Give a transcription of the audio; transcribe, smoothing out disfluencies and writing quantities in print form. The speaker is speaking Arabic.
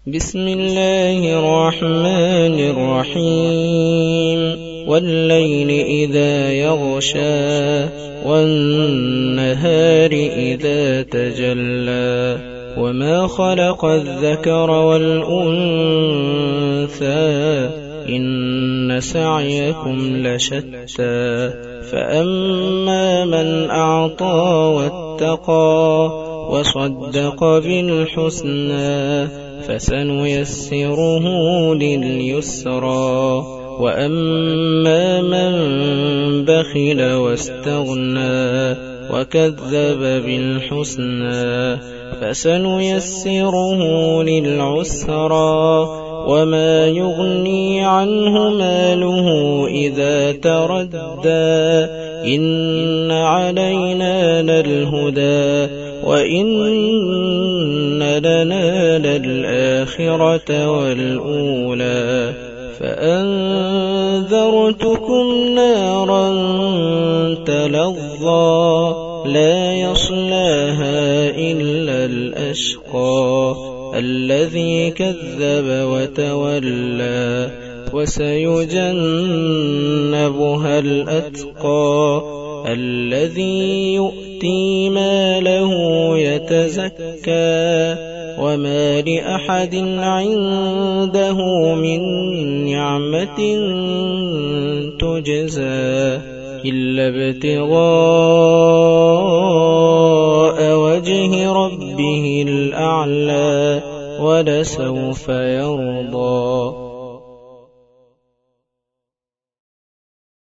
بسم الله الرحمن الرحيم والليل إذا يغشى والنهار إذا تجلى وما خلق الذكر والأنثى إن سعيكم لشتى فأما من أعطى واتقى وصدق بالحسنى فسنيسره لليسرى وأما من بخل واستغنى وكذب بالحسنى فسنيسره للعسرى وما يغني عنه ماله إذا تردى إن علينا للهدى وإن لنا للآخرة والأولى فأنذرتكم نارا تلظى لا يصلاها إلا الأشقى الذي كذب وتولى وسيجنبها الأتقى الذي يؤتي ماله يتزكى وما لأحد عنده من نعمة تجزى إلا ابتغاء وجه ربه الأعلى ولسوف يرضى.